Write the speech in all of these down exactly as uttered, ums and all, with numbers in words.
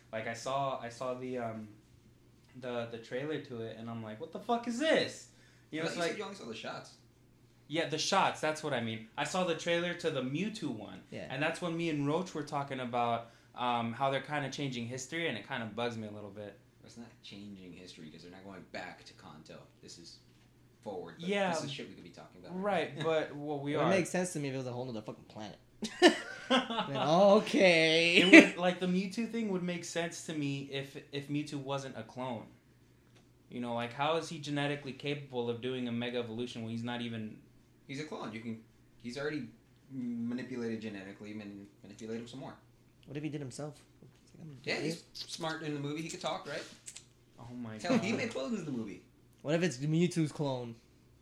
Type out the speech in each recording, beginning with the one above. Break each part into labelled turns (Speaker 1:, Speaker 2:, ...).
Speaker 1: Like I saw, I saw the um, the the trailer to it, and I'm like, what the fuck is this? You know, it's
Speaker 2: you
Speaker 1: like
Speaker 2: said you only saw the shots.
Speaker 1: Yeah, the shots. That's what I mean. I saw the trailer to the Mewtwo one,
Speaker 3: Yeah.
Speaker 1: and that's when me and Roach were talking about um, how they're kind of changing history, and it kind of bugs me a little bit.
Speaker 2: It's not changing history because they're not going back to Kanto. This is forward. But
Speaker 1: Yeah.
Speaker 2: This is shit we could be talking about.
Speaker 1: Right, but well, we
Speaker 3: It would
Speaker 1: are.
Speaker 3: make sense to me if it was a whole other fucking planet. Then, okay.
Speaker 1: It would, like the Mewtwo thing would make sense to me if if Mewtwo wasn't a clone. You know, like how is he genetically capable of doing a mega evolution when he's not even?
Speaker 2: He's a clone. You can. He's already manipulated genetically. Man, manipulate him some more.
Speaker 3: What if he did himself? It's like, I'm
Speaker 2: Yeah,
Speaker 3: an
Speaker 2: he's
Speaker 3: idiot.
Speaker 2: smart in the movie. He could talk, right?
Speaker 1: Oh my
Speaker 2: Hell,
Speaker 1: god!
Speaker 2: he made clones in the movie.
Speaker 3: What if it's Mewtwo's clone?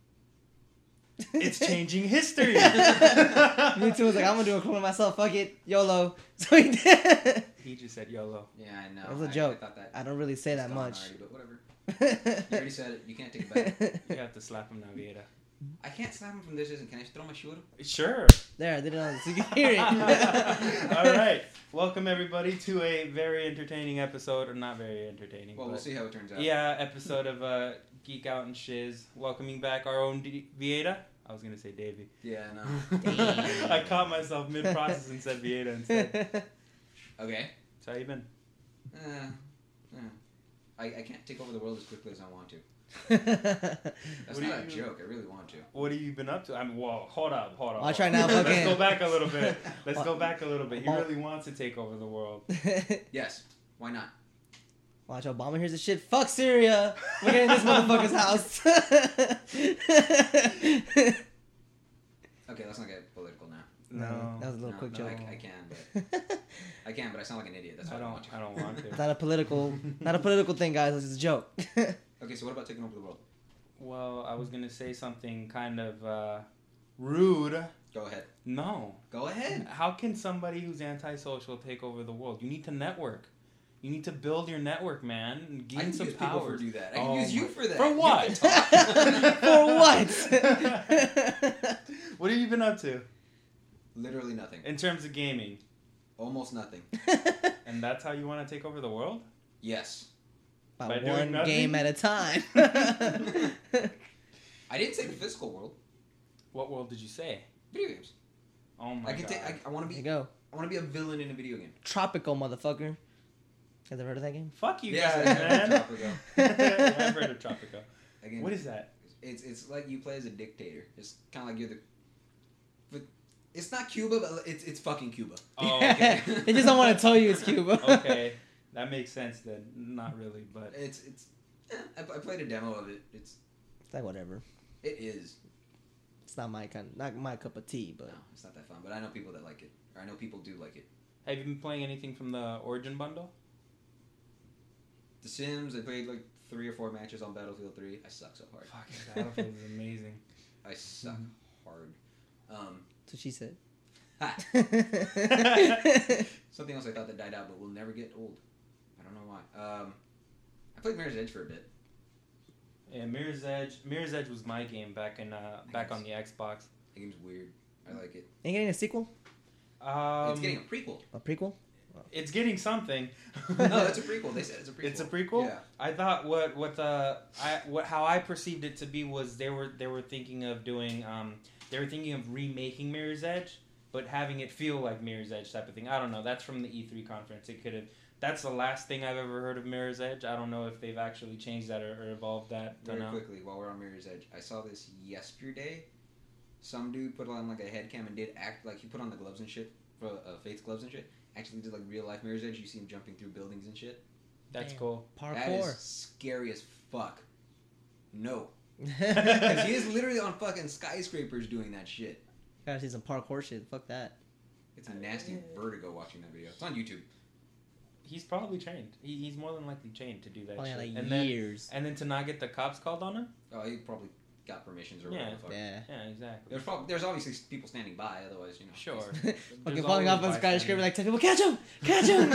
Speaker 1: It's changing history.
Speaker 3: Mewtwo was like, I'm gonna do a clone of myself. Fuck it, YOLO. So he did.
Speaker 1: He just said YOLO.
Speaker 2: Yeah, I know.
Speaker 3: That was a
Speaker 2: I,
Speaker 3: joke.
Speaker 2: I thought that.
Speaker 3: I don't really say
Speaker 2: it's
Speaker 3: that
Speaker 2: gone
Speaker 3: much.
Speaker 2: Already, but whatever. You already said it. You can't take it back.
Speaker 1: You have to slap him now, Vieta.
Speaker 2: I can't slap him from this distance. Can I just throw my shoulder?
Speaker 1: Sure.
Speaker 3: There, I did it on so you can hear it.
Speaker 1: All right. Welcome everybody to a very entertaining episode, or not very entertaining.
Speaker 2: Well,
Speaker 1: but
Speaker 2: we'll see how it turns out.
Speaker 1: Yeah, episode of uh, Geek Out and Shiz. Welcoming back our own D- Vieta. I was gonna say Davey.
Speaker 2: Yeah, no.
Speaker 3: Damn.
Speaker 1: I caught myself mid process and said Vieta instead.
Speaker 2: Okay.
Speaker 1: So how you been?
Speaker 2: Uh, uh, I, I can't take over the world as quickly as I want to.
Speaker 3: I'll
Speaker 2: That's
Speaker 1: What do
Speaker 2: not a
Speaker 1: you-
Speaker 2: joke. I really want to.
Speaker 1: What have you been up to? I'm whoa. Hold up. Hold up.
Speaker 3: I'll try now,
Speaker 1: Let's
Speaker 3: fucking-
Speaker 1: go back a little bit. Let's
Speaker 3: Well-
Speaker 1: go back a little bit. He
Speaker 3: well-
Speaker 1: really wants to take over the world.
Speaker 2: Yes. Why not?
Speaker 3: Watch Obama hears the shit. Fuck Syria. We're getting this motherfucker's house.
Speaker 2: Okay, let's not get political now.
Speaker 1: No.
Speaker 3: that was a little
Speaker 2: No,
Speaker 3: quick
Speaker 2: no,
Speaker 3: joke.
Speaker 2: I, I can, but I can, but I sound like an idiot. That's why
Speaker 1: I
Speaker 2: I don't
Speaker 1: don't.
Speaker 2: want to.
Speaker 1: I don't want
Speaker 3: It's
Speaker 1: to.
Speaker 3: not a political, not a political thing, guys. It's just a joke.
Speaker 2: Okay, so what about taking over the world?
Speaker 1: Well, I was gonna say something kind of uh, rude.
Speaker 2: Go ahead.
Speaker 1: No.
Speaker 2: Go ahead.
Speaker 1: How can somebody who's antisocial take over the world? You need to network. You need to build your network, man. And
Speaker 2: I
Speaker 1: gain
Speaker 2: can
Speaker 1: some
Speaker 2: use people
Speaker 1: power.
Speaker 2: for do that. I can
Speaker 1: Oh
Speaker 2: use you
Speaker 1: my-
Speaker 2: for that.
Speaker 1: For
Speaker 2: You
Speaker 1: what?
Speaker 2: can talk.
Speaker 3: For what?
Speaker 1: What have you been up to
Speaker 2: Literally nothing.
Speaker 1: in terms of gaming?
Speaker 2: Almost nothing.
Speaker 1: And that's how you want to take over the world?
Speaker 2: Yes.
Speaker 3: By,
Speaker 1: By doing
Speaker 3: one
Speaker 1: nothing?
Speaker 3: game at a time.
Speaker 2: I didn't say the physical world.
Speaker 1: What world did you say?
Speaker 2: Video games.
Speaker 1: Oh my
Speaker 2: I can
Speaker 1: god.
Speaker 2: take. I, I want to
Speaker 3: There you
Speaker 2: be.
Speaker 3: go.
Speaker 2: I want to be a villain in a video game.
Speaker 3: Tropical, motherfucker. Have you ever heard of that game?
Speaker 1: Fuck you
Speaker 2: Yeah,
Speaker 1: guys,
Speaker 2: yeah,
Speaker 1: man.
Speaker 2: Tropico.
Speaker 1: Yeah, I've heard of Tropico.
Speaker 2: Again,
Speaker 1: What is that?
Speaker 2: It's it's like you play as a dictator. It's kind of like you're the. But it's not Cuba, but it's it's fucking Cuba.
Speaker 1: Oh, okay.
Speaker 3: They just don't want to tell you it's Cuba.
Speaker 1: Okay. That makes sense then. Not really, but
Speaker 2: It's it's. eh, I, I played a demo of it. It's
Speaker 3: It's like whatever.
Speaker 2: it is.
Speaker 3: It's not my kind, not my cup of tea, but
Speaker 2: No, it's not that fun. But I know people that like it. Or I know people do like it.
Speaker 1: have you been playing anything from the Origin bundle?
Speaker 2: The Sims. I played like three or four matches on Battlefield three. I suck so hard.
Speaker 1: Fucking Battlefield is amazing.
Speaker 2: I suck
Speaker 1: Mhm.
Speaker 2: hard. Um,
Speaker 3: that's what she said.
Speaker 2: ha. Something else I thought that died out, but will never get old. I don't know why. Um, I played Mirror's Edge for a bit.
Speaker 1: Yeah, Mirror's Edge. Mirror's Edge was my game back in uh, back on the Xbox.
Speaker 2: The game's weird. I like it.
Speaker 3: Ain't getting a sequel?
Speaker 1: Um,
Speaker 2: it's getting a prequel.
Speaker 3: A prequel?
Speaker 1: it's getting something.
Speaker 2: No, it's a prequel. They said it's a prequel.
Speaker 1: It's a prequel.
Speaker 2: Yeah.
Speaker 1: I thought what what the I what how I perceived it to be was they were they were thinking of doing um they were thinking of remaking Mirror's Edge, but having it feel like Mirror's Edge type of thing. I don't know. That's from the E three conference. It could have. That's the last thing I've ever heard of Mirror's Edge. I don't know if they've actually changed that or, or evolved that. Don't
Speaker 2: Very
Speaker 1: know.
Speaker 2: quickly, while we're on Mirror's Edge, I saw this yesterday. Some dude put on like a head cam and did act like he put on the gloves and shit, for uh, Faith's gloves and shit. Actually did like real life Mirror's Edge. You see him jumping through buildings and shit.
Speaker 1: That's
Speaker 3: Damn.
Speaker 1: cool.
Speaker 2: That
Speaker 3: Parkour.
Speaker 2: is scary as fuck. No, because he is literally on fucking skyscrapers doing that shit.
Speaker 3: Gotta see some parkour shit. Fuck that.
Speaker 2: It's a nasty vertigo watching that video. It's on YouTube.
Speaker 1: He's probably trained. He, he's more than likely trained to do that
Speaker 3: Probably
Speaker 1: shit.
Speaker 3: had like
Speaker 1: and then
Speaker 3: years.
Speaker 1: and then to not get the cops called on him.
Speaker 2: Oh, he probably got permissions or
Speaker 1: Yeah.
Speaker 2: whatever. the fuck.
Speaker 3: Yeah.
Speaker 1: Yeah, exactly.
Speaker 2: There's probably there's obviously people standing by. Otherwise, you know.
Speaker 1: Sure.
Speaker 3: Fucking
Speaker 1: There's
Speaker 3: falling off
Speaker 1: always
Speaker 3: on skyscraper
Speaker 1: bystanders.
Speaker 3: like, tell people, catch him! Catch him!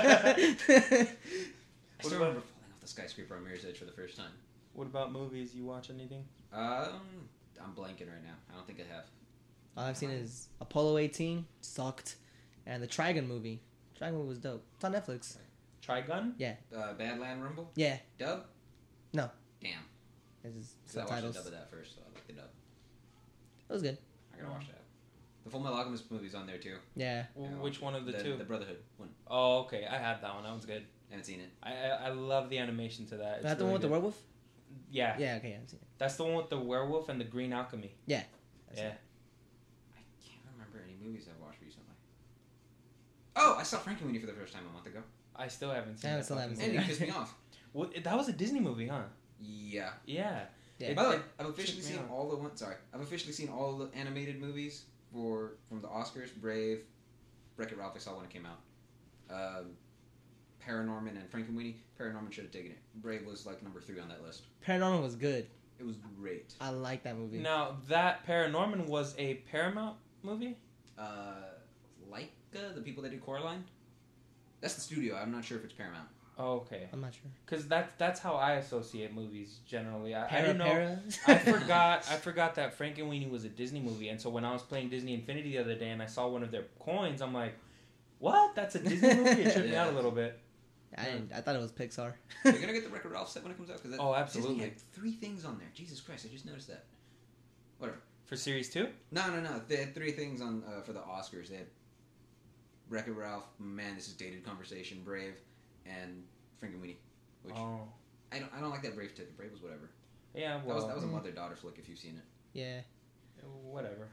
Speaker 2: I
Speaker 1: What
Speaker 2: still
Speaker 1: about-
Speaker 2: remember falling off the skyscraper on Mirror's Edge for the first time.
Speaker 1: What about movies? You watch anything?
Speaker 2: Um, I'm blanking right now. I don't think I have.
Speaker 3: All I've seen is Apollo eighteen, sucked, and the Trigon movie. Trigon movie was dope. It's on Netflix.
Speaker 1: Trigun.
Speaker 2: Uh, Badland Rumble.
Speaker 3: Yeah.
Speaker 2: Dub.
Speaker 3: No.
Speaker 2: Damn.
Speaker 3: It's just
Speaker 2: 'Cause I watched the
Speaker 3: subtitles.
Speaker 2: dub of that first, so I like the dub.
Speaker 3: It was good.
Speaker 2: I gotta watch that. The Full Metal Alchemist movie's on there too.
Speaker 3: Yeah.
Speaker 1: Well,
Speaker 2: I gotta
Speaker 1: which
Speaker 2: watch
Speaker 1: one
Speaker 2: it.
Speaker 1: of the,
Speaker 2: the
Speaker 1: two?
Speaker 2: The Brotherhood one.
Speaker 1: Oh, okay. I had that one. That one's good.
Speaker 2: Haven't seen it.
Speaker 1: I I, I love the animation to that. It's
Speaker 3: Is that the
Speaker 1: really
Speaker 3: one with the
Speaker 1: good.
Speaker 3: werewolf?
Speaker 1: Yeah.
Speaker 3: Yeah. Okay. Yeah, I've seen it.
Speaker 1: That's the one with the werewolf and the green alchemy.
Speaker 3: I've seen
Speaker 1: Yeah.
Speaker 3: it.
Speaker 2: I can't remember any movies I've watched recently. Oh, I saw Frankenweenie for the first time a month ago.
Speaker 1: I still haven't seen
Speaker 3: I
Speaker 1: that
Speaker 3: still haven't
Speaker 1: fucking
Speaker 2: And
Speaker 3: seen
Speaker 2: it
Speaker 1: movie.
Speaker 3: it.
Speaker 2: pissed me off.
Speaker 1: Well, that was a Disney movie, huh?
Speaker 2: Yeah.
Speaker 1: Yeah.
Speaker 3: Yeah.
Speaker 1: It-
Speaker 2: By the way,
Speaker 1: it
Speaker 2: I've officially
Speaker 1: tripped me
Speaker 2: seen
Speaker 1: out.
Speaker 2: all the one. Sorry, I've officially seen all the animated movies for from the Oscars. Brave, Wreck-It Ralph. I saw when it came out. Um, Paranorman and Frankenweenie. Paranorman should have taken it. Brave was like number three on that list.
Speaker 3: Paranormal was good.
Speaker 2: It was great.
Speaker 3: I like that movie.
Speaker 1: Now that Paranorman was a Paramount movie.
Speaker 2: Uh, Leica, the people that do Coraline. That's the studio. I'm not sure if it's Paramount.
Speaker 1: Oh, okay.
Speaker 3: I'm not sure.
Speaker 1: Because that's that's how I associate movies generally. I, I
Speaker 3: Para,
Speaker 1: didn't know.
Speaker 3: para?
Speaker 1: I forgot. I forgot that Frankenweenie was a Disney movie, and so when I was playing Disney Infinity the other day, and I saw one of their coins, I'm like, "What? That's a Disney movie?" It tripped me out a little bit.
Speaker 3: I didn't, I thought it was Pixar.
Speaker 2: You're gonna get the Wreck-It Ralph set when it comes out because
Speaker 1: Oh, absolutely.
Speaker 2: Disney had three things on there. Jesus Christ! I just noticed that. Whatever.
Speaker 1: For series two.
Speaker 2: No, no, no. They had three things on uh, for the Oscars. They had Wreck-It Ralph. Man, this is dated conversation. Brave, and Frankenweenie. Which
Speaker 1: Oh,
Speaker 2: I don't. I don't like that Brave ticket. Brave was whatever.
Speaker 1: yeah.
Speaker 2: That was
Speaker 1: Well,
Speaker 2: that was a
Speaker 3: Mm.
Speaker 2: mother-daughter flick if you've seen it.
Speaker 3: Yeah.
Speaker 1: whatever.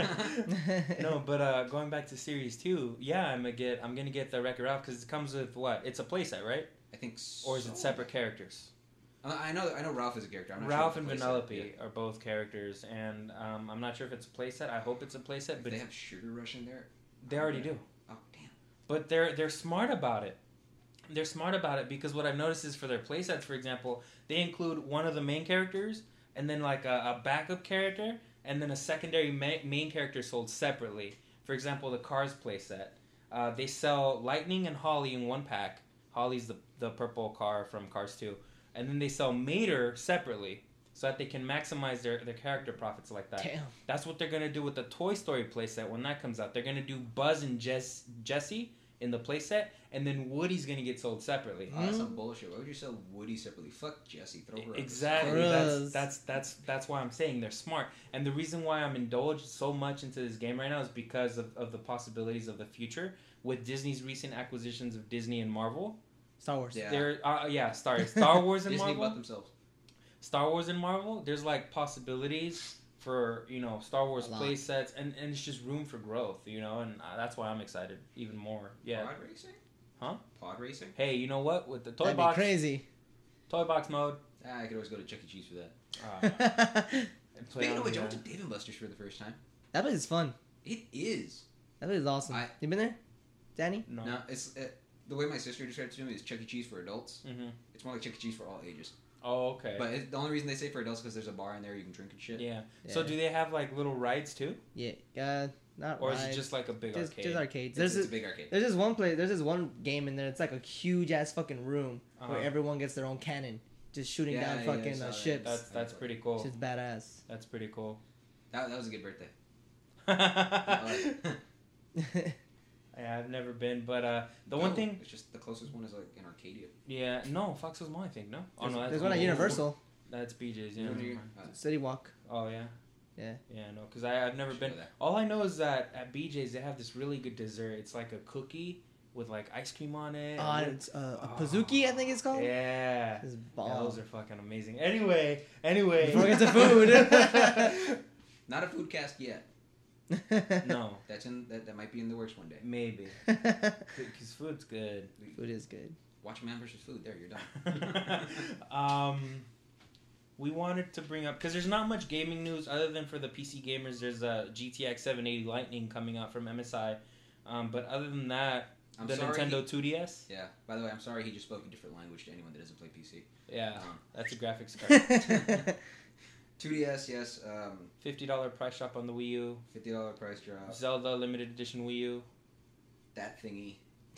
Speaker 1: No, but uh, going back to series two, yeah, I'm gonna get. I'm gonna get the Wreck-It Ralph because it comes with what? It's a playset, right?
Speaker 2: I think. So.
Speaker 1: Or is it separate characters?
Speaker 2: Uh, I know. I know Ralph is a character. I'm not
Speaker 1: Ralph
Speaker 2: sure
Speaker 1: and
Speaker 2: if it's a playset.
Speaker 1: Vanellope are both characters, and um, I'm not sure if it's a playset. I hope it's a playset,
Speaker 2: Yeah.
Speaker 1: but
Speaker 2: If they have Sugar Rush in there.
Speaker 1: they already do.
Speaker 2: Oh damn.
Speaker 1: But they're they're smart about it. They're smart about it because what I've noticed is for their playsets, for example, they include one of the main characters and then like a, a backup character and then a secondary ma- main character sold separately. For example, the Cars playset, uh, they sell Lightning and Holly in one pack. Holly's the the purple car from Cars two, and then they sell Mater separately so that they can maximize their, their character profits like that.
Speaker 3: Damn.
Speaker 1: That's what they're gonna do with the Toy Story playset when that comes out. They're gonna do Buzz and Jess, Jesse in the playset, and then Woody's gonna get sold separately.
Speaker 2: Oh, that's some
Speaker 3: Mm.
Speaker 2: bullshit. Why would you sell Woody separately? Fuck Jesse. Throw her out the
Speaker 1: Exactly.
Speaker 3: Gross.
Speaker 1: That's that's that's that's why I'm saying they're smart. And the reason why I'm indulged so much into this game right now is because of, of the possibilities of the future with Disney's recent acquisitions of Disney and Marvel.
Speaker 3: Star Wars.
Speaker 2: Yeah.
Speaker 1: They're uh, yeah, Star Star Wars and
Speaker 2: Disney
Speaker 1: Marvel.
Speaker 2: bought themselves.
Speaker 1: Star Wars and Marvel, there's like possibilities for, you know, Star Wars
Speaker 3: A lot.
Speaker 1: play sets, and, and it's just room for growth, you know, and uh, that's why I'm excited even more. Yeah.
Speaker 2: Pod racing?
Speaker 1: Huh?
Speaker 2: Pod racing?
Speaker 1: Hey, you know what? With the toy
Speaker 3: That'd
Speaker 1: box,
Speaker 3: be crazy.
Speaker 1: toy box mode.
Speaker 2: Ah, I could always go to Chuck E. Cheese for that.
Speaker 1: Uh,
Speaker 3: that
Speaker 1: and play
Speaker 2: Speaking
Speaker 1: on
Speaker 2: of which,
Speaker 1: the,
Speaker 2: I
Speaker 1: uh,
Speaker 2: went to Dave and Buster's for the first time.
Speaker 3: place is fun.
Speaker 2: It is.
Speaker 3: That place is awesome.
Speaker 2: I-
Speaker 3: you been there, Danny?
Speaker 1: no.
Speaker 2: No, it's uh, the way my sister described it to me is Chuck E. Cheese for adults.
Speaker 1: Mm-hmm.
Speaker 2: It's more like Chuck E. Cheese for all ages.
Speaker 1: Oh, okay.
Speaker 2: But it, the only reason they say for adults is because there's a bar in there you can drink and shit.
Speaker 1: yeah.
Speaker 3: Yeah.
Speaker 1: So do they have like little rides too,
Speaker 3: Yeah. Uh, not
Speaker 1: or is
Speaker 3: rides.
Speaker 1: it just like a big
Speaker 3: just,
Speaker 1: arcade?
Speaker 3: just arcades?
Speaker 2: It's,
Speaker 3: There's
Speaker 2: it's
Speaker 3: this,
Speaker 2: a big arcade.
Speaker 3: there's this one place. There's this one game in there. It's like a huge ass fucking room
Speaker 1: Uh-huh.
Speaker 3: where everyone gets their own cannon, just shooting
Speaker 2: Yeah,
Speaker 3: down
Speaker 2: yeah, I
Speaker 3: fucking
Speaker 2: saw
Speaker 3: uh,
Speaker 2: that.
Speaker 3: ships.
Speaker 1: That's that's pretty cool.
Speaker 3: Shit's badass.
Speaker 1: That's pretty cool.
Speaker 2: That, that was a good birthday.
Speaker 1: yeah,
Speaker 2: Uh,
Speaker 1: I've never been, but uh, the
Speaker 2: go.
Speaker 1: one thing,
Speaker 2: It's just the closest one is like in Arcadia.
Speaker 1: yeah, no, Foxwoods Mall, I think, no. Oh
Speaker 3: There's,
Speaker 1: no, that's
Speaker 3: there's one at
Speaker 1: Mall.
Speaker 3: Universal.
Speaker 1: That's B J's. Yeah,
Speaker 2: You know,
Speaker 1: never
Speaker 2: you-
Speaker 1: mind.
Speaker 2: uh,
Speaker 3: City Walk.
Speaker 1: Oh yeah.
Speaker 3: Yeah.
Speaker 1: Yeah, no, because I've never
Speaker 2: should
Speaker 1: been.
Speaker 2: go there.
Speaker 1: All I know is that at B J's they have this really good dessert. It's like a cookie with like ice cream on it.
Speaker 3: Oh,
Speaker 1: and
Speaker 3: and it's uh, a Pazuki, I think it's called.
Speaker 1: yeah.
Speaker 3: It's
Speaker 1: Yeah,
Speaker 3: bomb.
Speaker 1: those are fucking amazing. Anyway, anyway.
Speaker 3: Before we get to food.
Speaker 2: Not a food cast yet.
Speaker 1: No,
Speaker 2: That's in that, that might be in the works one day.
Speaker 1: maybe because food's good.
Speaker 3: Food is good.
Speaker 2: Watch Man versus Food. There, you're done.
Speaker 1: um, we wanted to bring up because there's not much gaming news other than for the P C gamers. There's a G T X seven eighty Lightning coming out from M S I, um, but other than that,
Speaker 2: I'm
Speaker 1: the
Speaker 2: sorry.
Speaker 1: Nintendo
Speaker 2: he-
Speaker 1: two D S.
Speaker 2: yeah. By the way, I'm sorry he just spoke a different language to anyone that doesn't play P C.
Speaker 1: Yeah,
Speaker 2: Um,
Speaker 1: that's a graphics card.
Speaker 2: two D S, yes. Um,
Speaker 1: Fifty dollar price drop on the Wii U.
Speaker 2: fifty dollar price drop.
Speaker 1: Zelda limited edition Wii U.
Speaker 2: That thingy.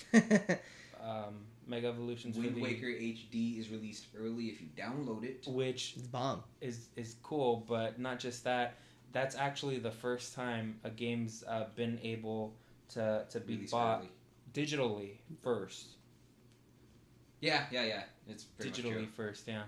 Speaker 1: Um, Mega Evolutions
Speaker 2: Wind
Speaker 1: for the-
Speaker 2: Waker H D is released early if you download it.
Speaker 1: which
Speaker 3: It's bomb.
Speaker 1: is is cool, but not just that. That's actually the first time a game's uh, been able to to be
Speaker 2: Released
Speaker 1: bought
Speaker 2: early.
Speaker 1: digitally first.
Speaker 2: Yeah, yeah, yeah. It's pretty much
Speaker 1: digitally
Speaker 2: true.
Speaker 1: first. Yeah.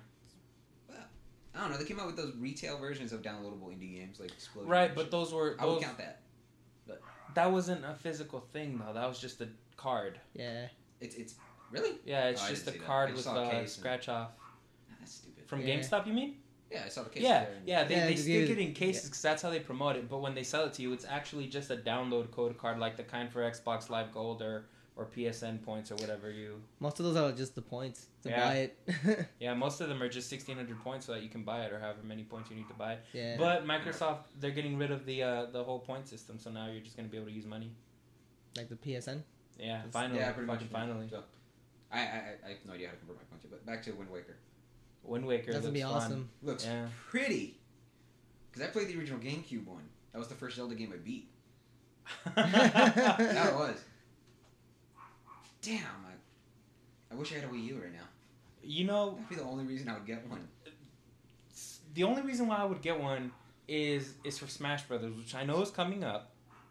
Speaker 2: I don't know. They came out with those retail versions of downloadable indie games like Explosion.
Speaker 1: Right,
Speaker 2: and
Speaker 1: but
Speaker 2: shit.
Speaker 1: those were
Speaker 2: I would
Speaker 1: those.
Speaker 2: count that.
Speaker 1: That wasn't a physical thing though. That was just a card.
Speaker 3: Yeah.
Speaker 2: It's it's really.
Speaker 1: Yeah, it's
Speaker 2: Oh, I
Speaker 1: just a
Speaker 2: didn't see that. I
Speaker 1: card
Speaker 2: just
Speaker 1: with
Speaker 2: saw a
Speaker 1: a
Speaker 2: case and-
Speaker 1: scratch off
Speaker 2: Nah, that's stupid.
Speaker 1: from
Speaker 3: Yeah.
Speaker 1: GameStop. You mean?
Speaker 2: Yeah, I saw the case.
Speaker 1: Yeah,
Speaker 2: there and-
Speaker 1: yeah. They,
Speaker 3: Yeah,
Speaker 1: they
Speaker 3: they
Speaker 1: stick
Speaker 3: do.
Speaker 1: it in cases because that's how they promote it. But when they sell it to you, it's actually just a download code card, like the kind for Xbox Live Gold or or P S N points or whatever you.
Speaker 3: Most of those are just the points to
Speaker 1: Yeah.
Speaker 3: buy it.
Speaker 1: Yeah, most of them are just sixteen hundred points so that you can buy it or however many points you need to buy it.
Speaker 3: yeah.
Speaker 1: But Microsoft, they're getting rid of the uh, the whole point system, so now you're just gonna be able to use money.
Speaker 3: Like the P S N.
Speaker 1: Yeah,
Speaker 3: It's-
Speaker 1: finally,
Speaker 2: yeah, pretty much.
Speaker 1: fucking finally.
Speaker 2: So, I, I I have no idea how to convert my points, but back to Wind Waker.
Speaker 1: Wind Waker
Speaker 3: That's gonna
Speaker 1: looks
Speaker 3: be
Speaker 1: fun.
Speaker 3: awesome.
Speaker 2: Looks
Speaker 1: Yeah.
Speaker 2: pretty. Because I played the original GameCube one. That was the first Zelda game I beat.
Speaker 1: yeah,
Speaker 2: That was. Damn, I, I wish I had a Wii U right now.
Speaker 1: you know,
Speaker 2: That'd be the only reason I would get one.
Speaker 1: the only reason why I would get one is is for Smash Brothers, which I know is coming up.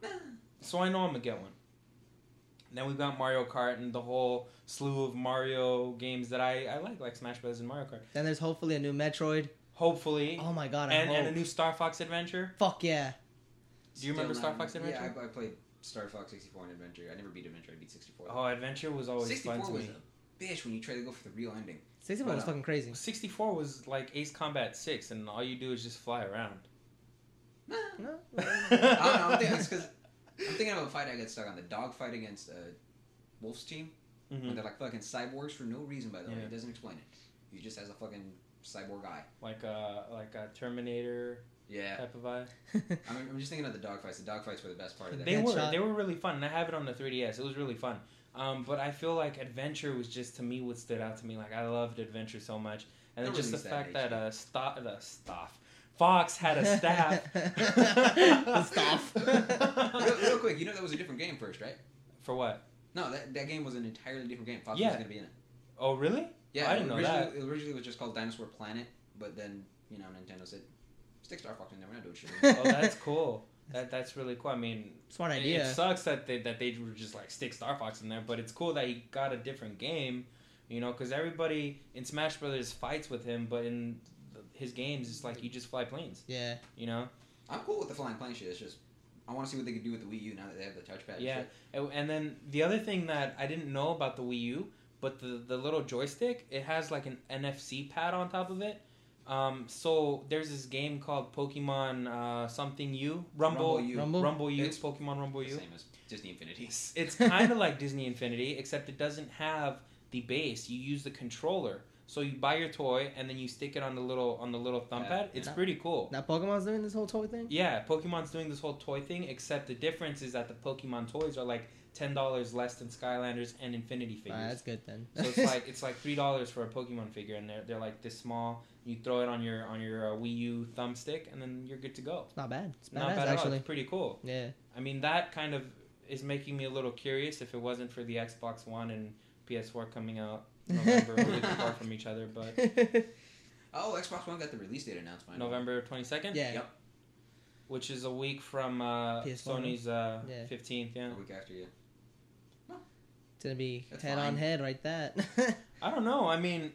Speaker 1: So I know I'm gonna get one. Then we've got Mario Kart and the whole slew of Mario games that I, I like, like Smash Brothers and Mario Kart.
Speaker 3: Then there's hopefully a new Metroid.
Speaker 1: Hopefully.
Speaker 3: Oh my god, I
Speaker 1: and,
Speaker 3: hope.
Speaker 1: and a new Star Fox Adventure.
Speaker 3: Fuck yeah.
Speaker 1: Do you remember
Speaker 2: Still
Speaker 1: Star
Speaker 2: not-
Speaker 1: Fox Adventure?
Speaker 2: Yeah, I, I played Star Fox sixty-four and Adventure. I never beat Adventure. I beat sixty-four.
Speaker 1: Oh, Adventure was always
Speaker 2: sixty-four
Speaker 1: fun to
Speaker 2: was
Speaker 1: me.
Speaker 2: a bitch when you try to go for the real ending.
Speaker 3: sixty-four was
Speaker 2: But, uh,
Speaker 3: fucking crazy.
Speaker 1: sixty-four was like Ace Combat six, and all you do is just fly around.
Speaker 2: Nah.
Speaker 3: No?
Speaker 2: I don't know. I'm thinking, it's 'cause I'm thinking of a fight I got stuck on. The dog fight against uh, Wolf's team.
Speaker 1: Mm-hmm.
Speaker 2: When they're like fucking cyborgs for no reason, by the way.
Speaker 1: Yeah.
Speaker 2: He doesn't explain it. He just has a fucking cyborg guy.
Speaker 1: Like a like a Terminator
Speaker 2: Yeah.
Speaker 1: type of eye.
Speaker 2: I'm, I'm just thinking of the dog fights. The dog fights were the best part of that.
Speaker 1: They were
Speaker 3: Headshot.
Speaker 1: they were really fun, and I have it on the three D S. It was really fun. Um, but I feel like Adventure was just to me what stood out to me. Like I loved Adventure so much, and then
Speaker 2: They'll
Speaker 1: just the
Speaker 2: release that
Speaker 1: fact
Speaker 2: in
Speaker 1: that
Speaker 2: H D.
Speaker 1: uh, Sta- the staff Fox had a staff.
Speaker 3: The staff.
Speaker 2: real, real quick, you know that was a different game first, right?
Speaker 1: For what?
Speaker 2: No, that, that game was an entirely different game. Fox
Speaker 1: Yeah.
Speaker 2: was going to be in it.
Speaker 1: Oh really?
Speaker 2: Yeah,
Speaker 1: I didn't know
Speaker 2: originally,
Speaker 1: that.
Speaker 2: It originally was just called Dinosaur Planet, but then, you know, Nintendo said, stick Star Fox in there, we're not doing shit.
Speaker 1: Oh, that's cool. That that's really cool. I mean,
Speaker 3: Smart
Speaker 1: it,
Speaker 3: idea.
Speaker 1: it sucks that they that they were just like stick Star Fox in there, but it's cool that he got a different game. You know, because everybody in Smash Brothers fights with him, but in the, his games, it's like you just fly planes.
Speaker 3: Yeah.
Speaker 1: You know.
Speaker 2: I'm cool with the flying plane shit. It's just, I want to see what they can do with the Wii U now that they have the touchpad.
Speaker 1: Yeah,
Speaker 2: And shit.
Speaker 1: and, and then the other thing that I didn't know about the Wii U, but the the little joystick, it has like an N F C pad on top of it. Um, so there's this game called Pokemon uh, something U Rumble
Speaker 2: Rumble U.
Speaker 3: Rumble?
Speaker 1: Rumble U
Speaker 2: It's
Speaker 1: Pokemon Rumble
Speaker 2: The
Speaker 1: U.
Speaker 2: same as Disney Infinity.
Speaker 1: It's, it's kind of like Disney Infinity, except it doesn't have the base. You use the controller. So you buy your toy and then you stick it on the little on the little thumb
Speaker 2: Yeah.
Speaker 1: pad. It's
Speaker 3: Yeah.
Speaker 1: pretty cool.
Speaker 3: Now Pokemon's doing this whole toy thing?
Speaker 1: Yeah, Pokemon's doing this whole toy thing, except the difference is that the Pokemon toys are like ten dollars less than Skylanders and Infinity figures.
Speaker 3: Ah, that's good then.
Speaker 1: So it's like it's like three dollars for a Pokemon figure, and they're they're like this small. You throw it on your on your uh, Wii U thumbstick, and then you're good to go.
Speaker 3: It's not bad. It's
Speaker 1: Not
Speaker 3: badass,
Speaker 1: bad at all.
Speaker 3: actually.
Speaker 1: It's pretty cool.
Speaker 3: Yeah.
Speaker 1: I mean, that kind of is making me a little curious. If it wasn't for the Xbox One and P S four coming out November, a little far from each other, but
Speaker 2: Oh, Xbox One got the release date announced finally.
Speaker 1: November twenty second.
Speaker 3: Yeah.
Speaker 2: Yep.
Speaker 1: Which is a week from uh,
Speaker 3: P S four,
Speaker 1: Sony's uh,
Speaker 3: Yeah.
Speaker 1: fifteenth. Yeah.
Speaker 2: A week after you.
Speaker 3: It's gonna be
Speaker 2: That's
Speaker 3: head on
Speaker 2: fine.
Speaker 3: head right that.
Speaker 1: I don't know. I mean,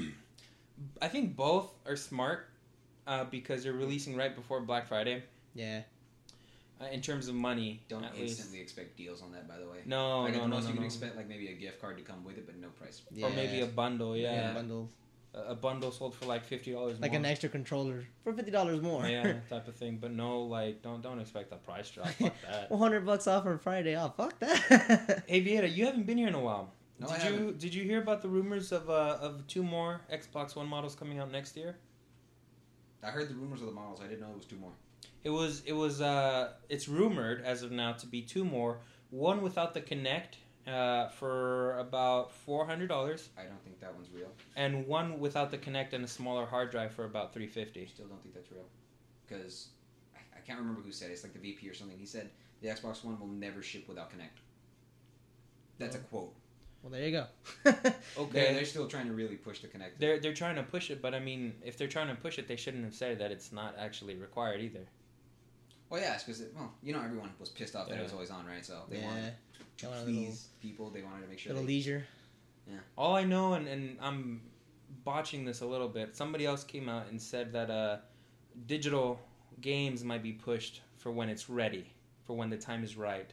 Speaker 1: I think both are smart uh, because they're releasing right before Black Friday.
Speaker 3: yeah.
Speaker 1: Uh, in terms of money,
Speaker 2: Don't
Speaker 1: at least.
Speaker 2: instantly expect deals on that, by the way.
Speaker 1: No,
Speaker 2: like,
Speaker 1: no,
Speaker 2: at
Speaker 1: no,
Speaker 2: most
Speaker 1: no,
Speaker 2: you can
Speaker 1: no.
Speaker 2: expect like maybe a gift card to come with it, but no price.
Speaker 3: Yeah.
Speaker 1: Or maybe a bundle. Yeah,
Speaker 3: bundle.
Speaker 1: a, a bundle sold for like fifty dollars.
Speaker 3: Like
Speaker 1: more.
Speaker 3: an extra controller for fifty dollars more.
Speaker 1: yeah, type of thing. But no, like, don't don't expect a price drop. Fuck that.
Speaker 3: One hundred bucks off on Friday. Oh, fuck that.
Speaker 1: Hey Vieta, you haven't been here in a while.
Speaker 2: No,
Speaker 1: did
Speaker 2: I
Speaker 1: you
Speaker 2: haven't.
Speaker 1: did you hear about the rumors of uh, of two more Xbox One models coming out next year?
Speaker 2: I heard the rumors of the models. I didn't know it was two more.
Speaker 1: It was it was uh it's rumored as of now to be two more. One without the Kinect uh, for about four hundred dollars,
Speaker 2: I don't think that one's real.
Speaker 1: and one without the Kinect and a smaller hard drive for about three fifty.
Speaker 2: Still don't think that's real. Because I, I can't remember who said it. It's like the V P or something. He said the Xbox One will never ship without Kinect. That's a quote.
Speaker 3: Well, there you go.
Speaker 2: They're,
Speaker 1: Okay,
Speaker 2: they're still trying to really push the Kinect.
Speaker 1: they're they're trying to push it, but I mean, if they're trying to push it, they shouldn't have said that it's not actually required either.
Speaker 2: Well, yeah, it's because, well, you know, everyone was pissed off that
Speaker 1: Yeah.
Speaker 2: it was always on, right? So they
Speaker 3: Yeah.
Speaker 2: wanted to
Speaker 3: They wanted a little-
Speaker 2: please people. They wanted to make sure
Speaker 3: Little
Speaker 2: they,
Speaker 3: leisure.
Speaker 2: Yeah.
Speaker 1: All I know, and, and I'm botching this a little bit. Somebody else came out and said that uh, digital games might be pushed for when it's ready, for when the time is right.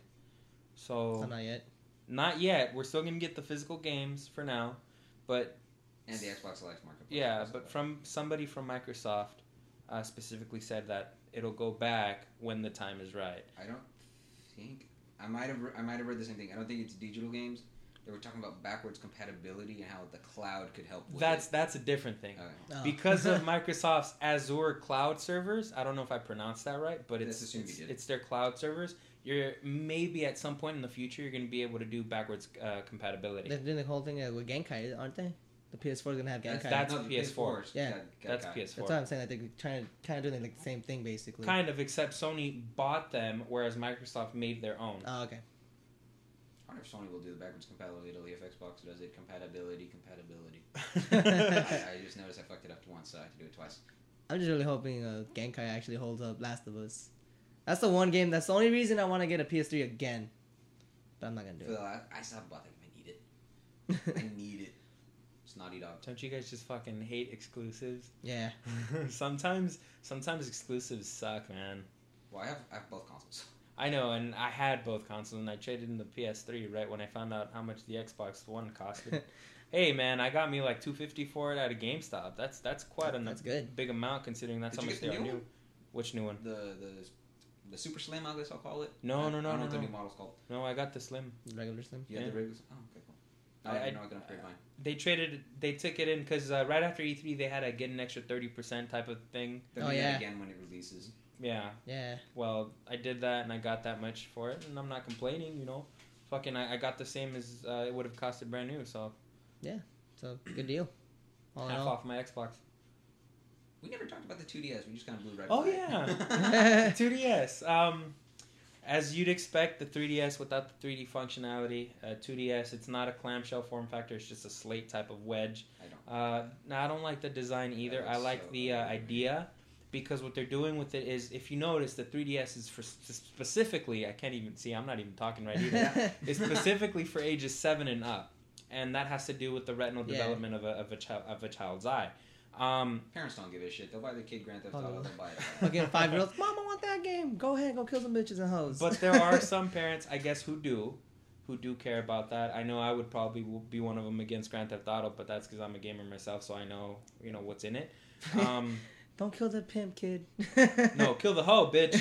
Speaker 1: So
Speaker 3: Oh, not yet.
Speaker 1: not yet. We're still gonna get the physical games for now, but
Speaker 2: And the Xbox Live Marketplace.
Speaker 1: yeah, but from somebody from Microsoft uh, specifically said that it'll go back when the time is right.
Speaker 2: I don't think I might have I might have read the same thing. I don't think it's digital games. They were talking about backwards compatibility and how the cloud could help with
Speaker 1: That's
Speaker 2: it.
Speaker 1: that's a different thing.
Speaker 2: Okay.
Speaker 3: Oh.
Speaker 1: Because of Microsoft's Azure cloud servers, I don't know if I pronounced that right, but
Speaker 2: Let's
Speaker 1: it's
Speaker 2: assume you
Speaker 1: it's,
Speaker 2: did.
Speaker 1: it's their cloud servers. You're maybe at some point in the future you're going to be able to do backwards uh, compatibility.
Speaker 3: They're doing the whole thing uh, with Genkai, aren't they? The P S four is gonna have Genkai.
Speaker 1: That's
Speaker 2: no, the
Speaker 1: P S four.
Speaker 3: Yeah.
Speaker 2: got- got
Speaker 1: That's
Speaker 2: Kai.
Speaker 1: P S four.
Speaker 3: That's what I'm saying. Like they're trying to kind of doing like the same thing basically.
Speaker 1: Kind of, except Sony bought them, whereas Microsoft made their own.
Speaker 3: Oh, okay.
Speaker 2: I wonder if Sony will do the backwards compatibility if Xbox does it. Compatibility, compatibility. I, I just noticed I fucked it up once, so I have to do it twice.
Speaker 3: I'm just really hoping uh, Genkai actually holds up Last of Us. That's the one game. That's the only reason I want to get a P S three again. But I'm not gonna do
Speaker 2: Phil,
Speaker 3: it.
Speaker 2: I, I still haven't bought that game. I need it. I need it. It's Naughty Dog.
Speaker 1: Don't you guys just fucking hate exclusives?
Speaker 3: Yeah.
Speaker 1: sometimes, sometimes exclusives suck, man.
Speaker 2: Well, I have I have both consoles.
Speaker 1: I know, and I had both consoles, and I traded in the P S three right when I found out how much the Xbox One costed. Hey, man, I got me like two fifty for it at a GameStop. That's that's quite a
Speaker 3: That's good.
Speaker 1: big amount considering that's
Speaker 2: Did
Speaker 1: how
Speaker 2: you
Speaker 1: much
Speaker 2: get
Speaker 1: they
Speaker 2: the
Speaker 1: are
Speaker 2: new
Speaker 1: new.
Speaker 2: one?
Speaker 1: Which new one?
Speaker 2: The the the Super Slim, I guess I'll call it.
Speaker 1: No,
Speaker 2: I,
Speaker 1: no, no,
Speaker 2: I don't
Speaker 1: no,
Speaker 2: know what the
Speaker 1: no.
Speaker 2: new model's called.
Speaker 1: No, I got the Slim.
Speaker 3: Regular Slim.
Speaker 2: You have
Speaker 1: Yeah.
Speaker 2: the regular. Oh, okay, cool. I,
Speaker 1: I-
Speaker 2: I
Speaker 1: I-
Speaker 2: know I can upgrade mine.
Speaker 1: They traded. They took it in because uh, right after E three they had a get an extra thirty percent type of thing.
Speaker 2: They're
Speaker 3: Oh,
Speaker 2: doing
Speaker 3: yeah.
Speaker 2: that again when it releases.
Speaker 1: Yeah.
Speaker 3: Yeah.
Speaker 1: Well, I did that and I got that much for it, and I'm not complaining. You know, fucking, I, I got the same as uh, it would have costed brand new. So
Speaker 3: So good deal. All in
Speaker 1: half
Speaker 3: all.
Speaker 1: off my Xbox.
Speaker 2: We never talked about the two D S. We just kind of blew right
Speaker 1: Oh,
Speaker 2: by it.
Speaker 1: yeah. two D S. Um, as you'd expect, the three D S without the three D functionality. Uh, two D S, it's not a clamshell form factor. It's just a slate type of wedge.
Speaker 2: I don't.
Speaker 1: Uh, now, I don't like the design either. I
Speaker 2: looks
Speaker 1: like
Speaker 2: so
Speaker 1: the uh,
Speaker 2: ugly.
Speaker 1: idea because what they're doing with it is, if you notice, the three D S is for specifically, I can't even see, I'm not even talking right either. It's specifically for ages seven and up. And that has to do with the retinal
Speaker 3: Yeah.
Speaker 1: development of a, of, a child, of a child's eye. Um,
Speaker 2: Parents don't give a shit. They'll buy their kid Grand Theft Auto.
Speaker 3: Oh.
Speaker 2: They'll buy it.
Speaker 3: Fucking five year olds. Mom, I want that game. Go ahead, go kill some bitches and hoes.
Speaker 1: But there are some parents, I guess, who do, who do care about that. I know I would probably be one of them against Grand Theft Auto, but that's because I'm a gamer myself, so I know, you know, what's in it. Um,
Speaker 3: Don't kill the pimp, kid.
Speaker 1: no, kill the hoe, bitch.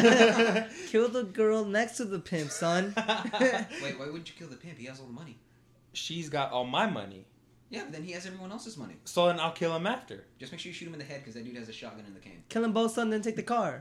Speaker 3: Kill the girl next to the pimp, son.
Speaker 2: Wait, why wouldn't you kill the pimp? He has all the money.
Speaker 1: She's got all my money,
Speaker 2: Yeah, but then he has everyone else's money.
Speaker 1: so then I'll kill him after.
Speaker 2: Just make sure you shoot him in the head because that dude has a shotgun in the cane.
Speaker 3: Kill them both, son, then take the car.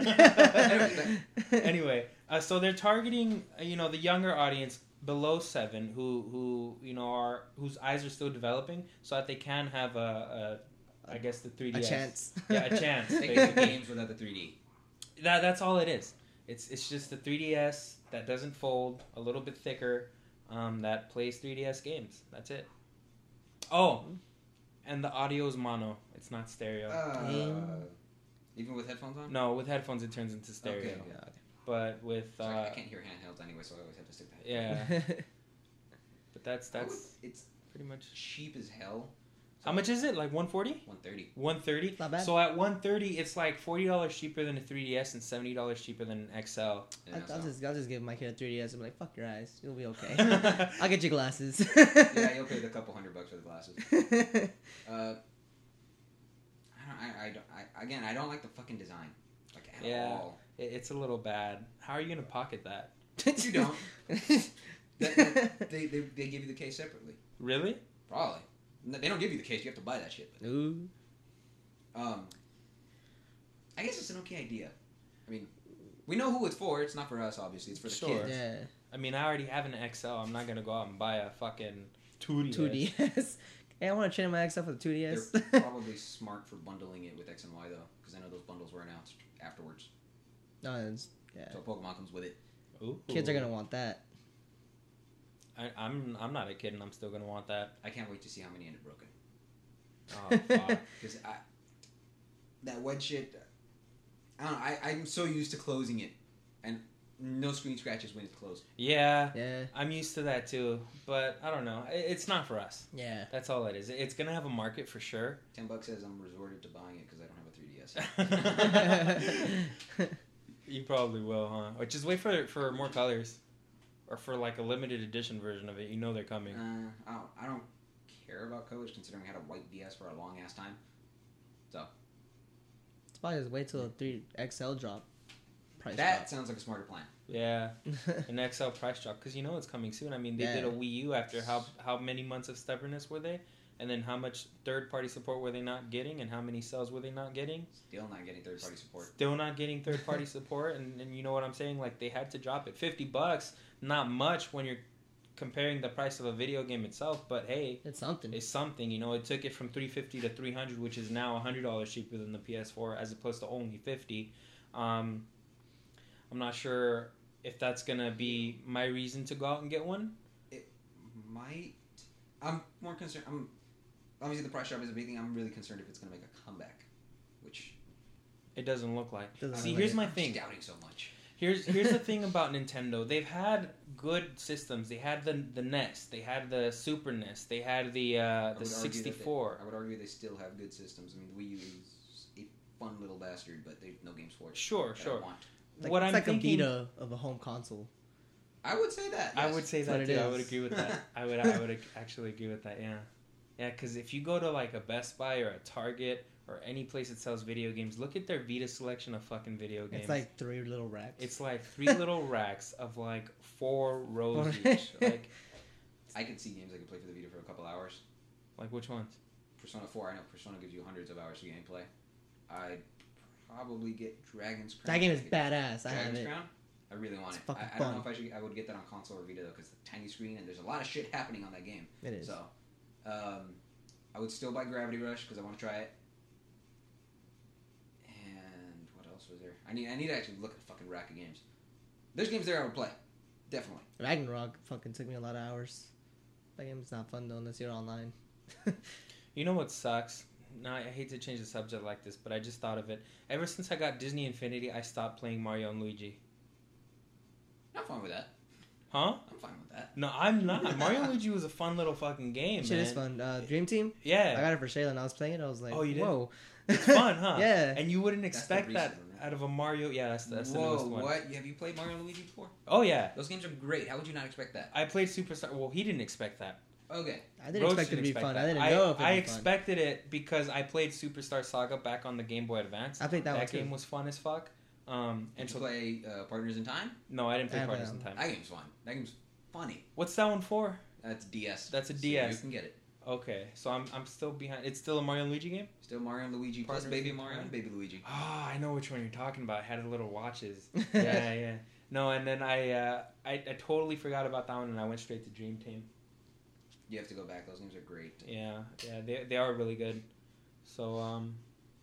Speaker 1: Anyway, uh, so they're targeting, uh, you know, the younger audience below seven, who, who, you know, are whose eyes are still developing, so that they can have a, a I guess the three D
Speaker 3: A
Speaker 1: S.
Speaker 3: chance.
Speaker 1: Yeah, a chance.
Speaker 2: Take the
Speaker 1: basically.
Speaker 2: games without the three D.
Speaker 1: That that's all it is. It's it's just the three D S that doesn't fold, a little bit thicker, um, that plays three D S games. That's it. Oh, and the audio is mono. It's not stereo.
Speaker 2: Uh,
Speaker 3: Mm.
Speaker 2: Even with headphones on?
Speaker 1: No, with headphones it turns into stereo.
Speaker 2: Okay,
Speaker 3: Yeah,
Speaker 2: okay.
Speaker 1: But with uh,
Speaker 2: Sorry, I can't hear handhelds anyway, so I always have to stick to
Speaker 1: yeah,
Speaker 3: okay.
Speaker 1: but that's
Speaker 2: I would-
Speaker 1: that's
Speaker 2: It's
Speaker 1: pretty much.
Speaker 2: cheap as hell.
Speaker 1: How much is it? Like one forty?
Speaker 2: one thirty.
Speaker 1: one thirty?
Speaker 3: Not bad.
Speaker 1: So at one thirty, it's like forty dollars cheaper than a three D S and seventy dollars cheaper than an X L.
Speaker 2: Yeah,
Speaker 3: I, I'll
Speaker 2: so-
Speaker 3: just I'll just give my kid a three D S and be like, fuck your eyes, you'll be okay. I'll get you glasses.
Speaker 2: yeah, you'll pay the couple hundred bucks for the glasses. Uh, I don't. I, I don't. I, again, I don't like the fucking design. Like at
Speaker 1: Yeah.
Speaker 2: all.
Speaker 1: It- It's a little bad. How are you gonna pocket that?
Speaker 2: You don't. That, that, they, they they give you the case separately.
Speaker 1: Really?
Speaker 2: Probably. No, they don't give you the case. You have to buy that shit. But,
Speaker 3: Ooh.
Speaker 2: um, I guess it's an okay idea. I mean, we know who it's for. It's not for us, obviously. It's for the
Speaker 1: Sure.
Speaker 2: kids.
Speaker 3: Yeah.
Speaker 1: I mean, I already have an X L. I'm not gonna go out and buy a fucking two D S.
Speaker 3: two D S. Hey, I want to train my X up with a two D S.
Speaker 2: They're probably smart for bundling it with X and Y though, because I know those bundles were announced afterwards.
Speaker 3: No, it's, yeah.
Speaker 2: So Pokemon comes with it.
Speaker 1: Ooh.
Speaker 3: Kids are gonna want that.
Speaker 1: I, I'm I'm not a kid, and I'm still gonna want that.
Speaker 2: I can't wait to see how many end up broken.
Speaker 1: Oh fuck.
Speaker 2: Because I that wed shit. I don't know. I I'm so used to closing it, and no screen scratches when it's closed.
Speaker 1: Yeah,
Speaker 3: Yeah.
Speaker 1: I'm used to that too, but I don't know. I- It's not for us.
Speaker 3: Yeah.
Speaker 1: That's all it is. It's gonna have a market for sure.
Speaker 2: Ten bucks says I'm resorted to buying it because I don't have a three D S.
Speaker 1: You probably will, huh? Or just wait for for more colors, or for like a limited edition version of it. You know they're coming.
Speaker 2: Uh, I don't, I don't care about colors considering I had a white D S for a long ass time. So
Speaker 3: It's probably just wait till the three X L drop. Price
Speaker 2: that sounds like a smarter plan.
Speaker 1: Yeah,
Speaker 3: drop.
Speaker 1: an X L price drop because you know it's coming soon. I mean, they
Speaker 3: Yeah.
Speaker 1: did a Wii U after how how many months of stubbornness were they, and then how much third party support were they not getting, and how many sales were they not getting?
Speaker 2: Still not getting third party support.
Speaker 1: Still not getting third party support, and, and you know what I'm saying? Like they had to drop it fifty bucks. Not much when you're comparing the price of a video game itself, but hey,
Speaker 3: It's something.
Speaker 1: it's something. You know, it took it from three fifty to three hundred, which is now a hundred dollars cheaper than the P S four, as opposed to only fifty. Um, I'm not sure if that's gonna be my reason to go out and get one.
Speaker 2: Might. I'm more concerned. I'm obviously the price drop is a big thing. I'm really concerned if it's going to make a comeback, which
Speaker 1: It doesn't look like.
Speaker 3: Doesn't
Speaker 1: See,
Speaker 3: look
Speaker 1: here's
Speaker 3: like
Speaker 1: my
Speaker 2: I'm
Speaker 1: thing.
Speaker 2: doubting so much.
Speaker 1: Here's here's the thing about Nintendo. They've had good systems. They had the the N E S. They had the Super N E S. They had the uh,
Speaker 2: I
Speaker 1: the
Speaker 2: would argue that they-
Speaker 1: sixty-four.
Speaker 2: I would argue they still have good systems. I mean, the Wii U is a fun little bastard, but there's no games for it.
Speaker 1: Sure,
Speaker 2: that I
Speaker 1: sure.
Speaker 2: want.
Speaker 3: It's like,
Speaker 1: what
Speaker 3: it's
Speaker 1: I'm
Speaker 3: like
Speaker 1: thinking,
Speaker 3: a beta of a home console.
Speaker 2: I would say that.
Speaker 1: I
Speaker 2: yes.
Speaker 1: would say
Speaker 3: That's
Speaker 1: that
Speaker 3: what
Speaker 1: too.
Speaker 3: it
Speaker 1: I would
Speaker 3: is.
Speaker 1: agree with that. I would I would ag- actually agree with that. Yeah, yeah. Because if you go to like a Best Buy or a Target or any place that sells video games, look at their Vita selection of fucking video games.
Speaker 3: It's like three little racks.
Speaker 1: it's like three little racks of like four rows each. Like
Speaker 2: I could see games I could play for the Vita for a couple hours.
Speaker 1: like which ones?
Speaker 2: Persona four, I know Persona gives you hundreds of hours of gameplay. I'd probably get Dragon's Crown.
Speaker 3: that game is
Speaker 2: I get
Speaker 3: badass. I have
Speaker 2: Dragon's
Speaker 3: it.
Speaker 2: Crown? I really want
Speaker 3: It's
Speaker 2: it.
Speaker 3: fucking
Speaker 2: I, I don't know
Speaker 3: fun.
Speaker 2: if I should. I would get that on console or Vita though, because the tiny screen and there's a lot of shit happening on that game.
Speaker 3: It is.
Speaker 2: So, um, I would still buy Gravity Rush because I want to try it. And what else was there? I need. I need to actually look at the fucking rack of games. There's games there I would play, definitely.
Speaker 3: Ragnarok fucking took me a lot of hours. That game's not fun though unless you're online.
Speaker 1: You know what sucks? Now I hate to change the subject like this, but I just thought of it. Ever since I got Disney Infinity, I stopped playing Mario and Luigi.
Speaker 2: I'm fine with that.
Speaker 1: Huh?
Speaker 2: I'm fine with that.
Speaker 1: No, I'm not. Mario and Luigi was a fun little fucking game,
Speaker 3: Shit
Speaker 1: man.
Speaker 3: is fun. Uh, Dream Team. I
Speaker 1: Yeah,
Speaker 3: got it for Shayla and I was playing it. I was like,
Speaker 1: Oh, you did?
Speaker 3: whoa.
Speaker 1: it's fun, huh?
Speaker 3: Yeah.
Speaker 1: And you wouldn't
Speaker 2: That's the
Speaker 1: expect that
Speaker 2: recent one, right?
Speaker 1: out of a Mario. Yeah, that's that's the
Speaker 2: Whoa,
Speaker 1: newest one.
Speaker 2: what? Have you played Mario and Luigi before?
Speaker 1: Oh yeah,
Speaker 2: Those games are great. How would you not expect that?
Speaker 1: I played Superstar. Well, he didn't expect that.
Speaker 2: Okay.
Speaker 3: I didn't
Speaker 1: Rose
Speaker 3: expect it to be
Speaker 1: expect
Speaker 3: fun.
Speaker 1: that.
Speaker 3: I didn't
Speaker 1: I,
Speaker 3: know if it would
Speaker 1: I
Speaker 3: be fun.
Speaker 1: expected it because I played Superstar Saga back on the Game Boy Advance.
Speaker 3: I played that,
Speaker 1: that
Speaker 3: one too.
Speaker 1: game was fun as fuck. Um, and
Speaker 2: Did you
Speaker 1: so
Speaker 2: play uh, Partners in Time?
Speaker 1: no, I didn't play
Speaker 3: I haven't,
Speaker 1: Partners in
Speaker 3: um,
Speaker 1: Time.
Speaker 2: That game's fun. That game's funny.
Speaker 1: What's that one for?
Speaker 2: That's D S.
Speaker 1: That's a
Speaker 2: So
Speaker 1: D S.
Speaker 2: You can get it.
Speaker 1: Okay, so I'm I'm still behind. It's still a Mario and Luigi game.
Speaker 2: Still Mario and Luigi plus
Speaker 1: Partners
Speaker 2: Baby
Speaker 1: in
Speaker 2: Mario
Speaker 1: Time.
Speaker 2: and Baby Luigi.
Speaker 1: Ah, I know which one you're talking about. It had little watches. yeah, yeah. No, and then I, uh, I I totally forgot about that one, and I went straight to Dream Team.
Speaker 2: You have to go back. Those games are great.
Speaker 1: Yeah, yeah, they they are really good. So um,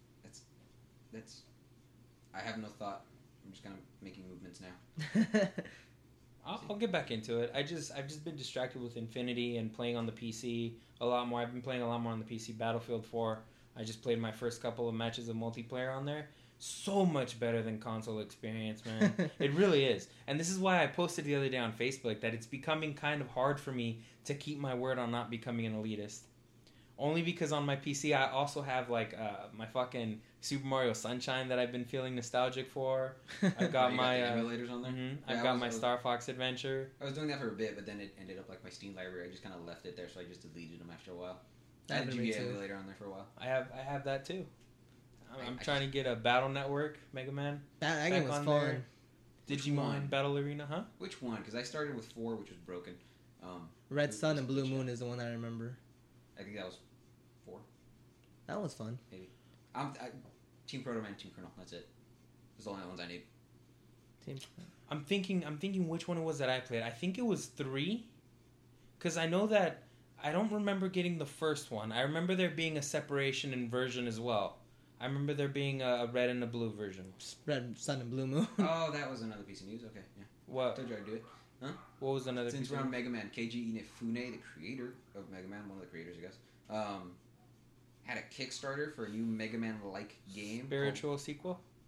Speaker 2: That's. I have no thought. I'm just kind of making movements now.
Speaker 1: I'll, I'll get back into it. I just I've just been distracted with Infinity and playing on the P C a lot more. I've been playing a lot more on the P C. Battlefield four. I just played my first couple of matches of multiplayer on there. So much better than console experience, man. It really is. And this is why I posted the other day on Facebook that it's becoming kind of hard for me to keep my word on not becoming an elitist. Only because on my P C I also have like uh, my fucking Super Mario Sunshine that I've been feeling nostalgic for. I've got
Speaker 2: You
Speaker 1: my
Speaker 2: the
Speaker 1: uh,
Speaker 2: emulators on there.
Speaker 1: mhm,
Speaker 2: Yeah,
Speaker 1: I've
Speaker 2: I
Speaker 1: got
Speaker 2: was-
Speaker 1: my
Speaker 2: I was-
Speaker 1: Star Fox Adventure.
Speaker 2: I was doing that for a bit, but then it ended up like my Steam library. I just kind of left it there, so I just deleted them after a while. I had
Speaker 3: Happened
Speaker 2: a
Speaker 3: to me
Speaker 2: G B A
Speaker 3: too.
Speaker 2: emulator on there for a while.
Speaker 1: I have I have that too. I'm,
Speaker 2: I-
Speaker 1: I'm
Speaker 2: I
Speaker 1: trying to get a Battle Network Mega Man.
Speaker 3: That, that
Speaker 1: Back
Speaker 3: game was
Speaker 1: on
Speaker 3: fun.
Speaker 1: there.
Speaker 2: Which
Speaker 1: Digimon
Speaker 2: one?
Speaker 1: Battle Arena, huh?
Speaker 2: Which one? Because I started with four, which was broken. Um,
Speaker 3: Red
Speaker 2: It
Speaker 3: Sun
Speaker 2: was
Speaker 3: and Blue
Speaker 2: good
Speaker 3: Moon
Speaker 2: shit.
Speaker 3: is the one I remember.
Speaker 2: I think that was four.
Speaker 3: That was fun.
Speaker 2: Um, I, Team Proto Man, Team Colonel. That's it. Those are the only ones I need.
Speaker 3: Team.
Speaker 1: I'm thinking I'm thinking which one it was that I played. I think it was three, because I know that I don't remember getting the first one. I remember there being a separation in version as well. I remember there being a, a red and a blue version.
Speaker 3: Red Sun and Blue Moon.
Speaker 2: Oh, that was another piece of news. Okay, yeah. I
Speaker 1: What
Speaker 2: told you I'd do it.
Speaker 1: what was another?
Speaker 2: Since
Speaker 1: piece
Speaker 2: we're
Speaker 1: of-
Speaker 2: on Mega Man, Keiji Inafune, the creator of Mega Man, one of the creators, I guess, um, had a Kickstarter for a new Mega Man-like game.
Speaker 1: spiritual sequel?
Speaker 2: Called,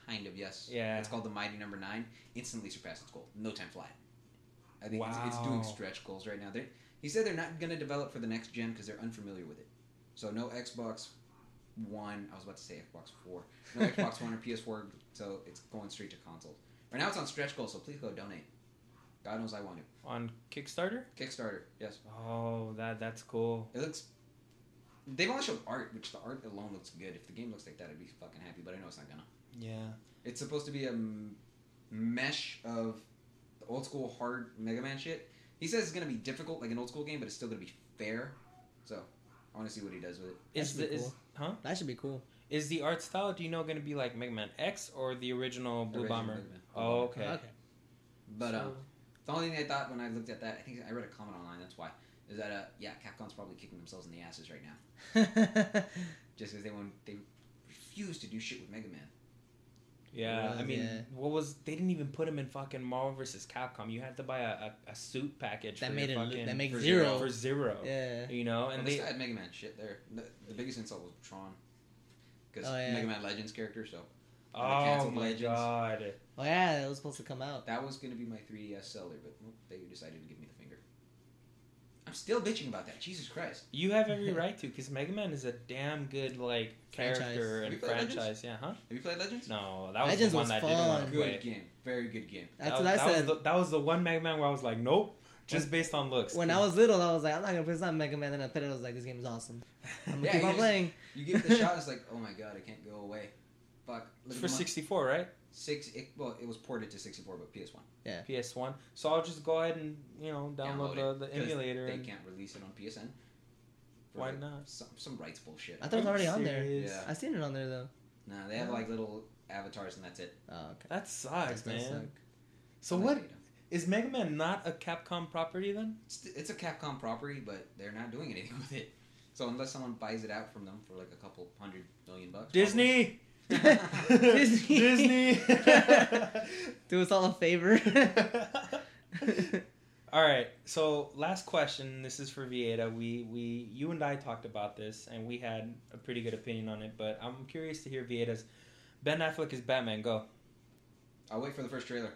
Speaker 2: Kind of, yes.
Speaker 1: Yeah.
Speaker 2: It's called the Mighty Number Nine. Instantly surpassed its goal. No time flat. I think it's, it's doing
Speaker 1: Wow.
Speaker 2: stretch goals right now. They he said they're not going to develop for the next gen because they're unfamiliar with it. So no Xbox One. I was about to say Xbox Four. No Xbox One or P S four. So it's going straight to console. Right now it's on stretch goals. So please go donate. God knows I want to.
Speaker 1: On Kickstarter?
Speaker 2: Kickstarter. Yes.
Speaker 1: Oh, that that's cool.
Speaker 2: It looks. They've only showed art, which the art alone looks good. If the game looks like that, I'd be fucking happy. But I know it's not gonna.
Speaker 1: Yeah.
Speaker 2: It's supposed to be a m- mesh of the old school hard Mega Man shit. He says it's gonna be difficult like an old school game, but it's still gonna be fair. So I want to see what he does with it.
Speaker 3: That
Speaker 1: Is
Speaker 3: should
Speaker 1: the
Speaker 3: be
Speaker 1: is
Speaker 3: cool.
Speaker 1: huh?
Speaker 3: That should be cool.
Speaker 1: Is the art style, do you know, going to be like Mega Man X or the original Blue
Speaker 2: Original
Speaker 1: Bomber?
Speaker 2: Mega Man. Blue
Speaker 1: Oh,
Speaker 2: Bomber.
Speaker 1: okay.
Speaker 3: Okay.
Speaker 2: But
Speaker 1: So-
Speaker 2: um, the only thing I thought when I looked at that, I think I read a comment online. That's why is that uh yeah, Capcom's probably kicking themselves in the asses right now, just because they won't they refuse to do shit with Mega Man.
Speaker 1: Yeah, I
Speaker 3: Uh,
Speaker 1: mean,
Speaker 3: yeah.
Speaker 1: what was they didn't even put him in fucking Marvel versus Capcom. You had to buy a, a, a suit package
Speaker 3: that
Speaker 1: for
Speaker 3: made
Speaker 1: your
Speaker 3: it.
Speaker 1: fucking
Speaker 3: That makes
Speaker 2: for
Speaker 3: zero.
Speaker 2: zero.
Speaker 1: for zero.
Speaker 3: Yeah.
Speaker 1: You know,
Speaker 2: And
Speaker 1: and
Speaker 2: this
Speaker 1: they
Speaker 2: guy had Mega Man shit there. The, the biggest insult was Tron, because
Speaker 3: Oh, yeah.
Speaker 2: Mega Man Legends character. So
Speaker 1: oh
Speaker 2: canceled
Speaker 1: my
Speaker 2: Legends.
Speaker 1: god.
Speaker 3: Oh yeah, it was supposed to come out.
Speaker 2: that was gonna be my three D S seller, but nope, they decided to give me the finger. I'm still bitching about that. Jesus Christ.
Speaker 1: You have every right to, because Mega Man is a damn good like
Speaker 3: Franchise.
Speaker 1: character
Speaker 2: Have
Speaker 1: and
Speaker 2: you played Legends?
Speaker 1: franchise. Yeah, huh?
Speaker 2: Have you played Legends?
Speaker 1: No, that was
Speaker 3: Legends
Speaker 1: the one
Speaker 3: was
Speaker 1: that I didn't want to
Speaker 3: fun.
Speaker 1: play.
Speaker 2: Good game. Very good game.
Speaker 3: That's
Speaker 1: that,
Speaker 3: what
Speaker 1: was-
Speaker 3: I
Speaker 1: that
Speaker 3: said.
Speaker 1: Was the, that was the one Mega Man where I was like, nope, just based on looks.
Speaker 3: When I was little, I was like, I'm not gonna play. It's not Mega Man. Then I played it. I was like, this game is awesome. I'm gonna
Speaker 2: Yeah,
Speaker 3: keep
Speaker 2: you
Speaker 3: on
Speaker 2: just-
Speaker 3: playing.
Speaker 2: You give it the shot, it's like, oh my god, I can't go away. Fuck. Look
Speaker 1: for
Speaker 2: at the mon-
Speaker 1: sixty-four, right?
Speaker 2: Six. It, well, it was ported to sixty-four, but P S one.
Speaker 1: P S one. So I'll just go ahead and you know download,
Speaker 2: Download
Speaker 1: the,
Speaker 2: it,
Speaker 1: the
Speaker 2: 'cause
Speaker 1: emulator.
Speaker 2: They
Speaker 1: and,
Speaker 2: can't release it on P S N. For
Speaker 1: Why
Speaker 2: like
Speaker 1: not?
Speaker 2: Some, some rights bullshit.
Speaker 3: I thought it was
Speaker 1: Are you
Speaker 3: already on there.
Speaker 1: serious?
Speaker 2: Yeah.
Speaker 3: I seen it on there though.
Speaker 2: No, they have
Speaker 3: No.
Speaker 2: like little avatars and that's it.
Speaker 3: Oh okay.
Speaker 1: That sucks,
Speaker 3: That does
Speaker 1: man.
Speaker 3: suck.
Speaker 1: So
Speaker 2: Unlike
Speaker 1: what
Speaker 2: Data.
Speaker 1: is Mega Man not a Capcom property then?
Speaker 2: It's, it's a Capcom property, but they're not doing anything with it. So unless someone buys it out from them for like a couple hundred million bucks.
Speaker 1: Disney.
Speaker 3: Disney.
Speaker 1: Disney.
Speaker 3: Do us all a favor.
Speaker 1: All right. So last question. This is for Vieta. We we you and I talked about this, and we had a pretty good opinion on it. But I'm curious to hear Vieta's. Ben Affleck is Batman. Go.
Speaker 2: I'll wait for the first trailer.